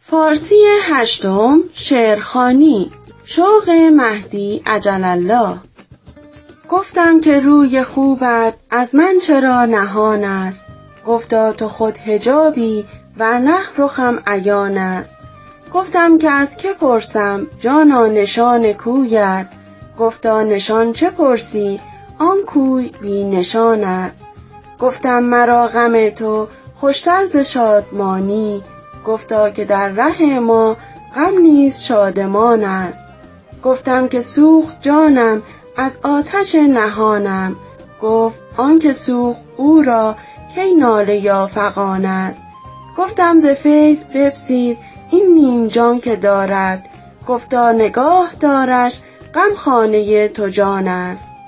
فارسی هشتم شعرخوانی شوق مهدی عجل الله. گفتم که روی خوبت از من چرا نهان است، گفتا تو خود حجابی ورنه رخم عیان است. گفتم که از که پرسم جانا نشان کویت، گفتا نشان چه پرسی آن کوی بی نشان است. گفتم مرا غم تو خوشتر ز شادمانی، گفتا که در ره ما غم نیز شادمان است. گفتم که سوخت جانم از آتش نهانم، گفت آن که سوخت او را کی ناله یا فغان است. گفتم ز فیض بپذیر این نیم جان که دارد، گفتا نگاه دارش غم خانه تو جان است.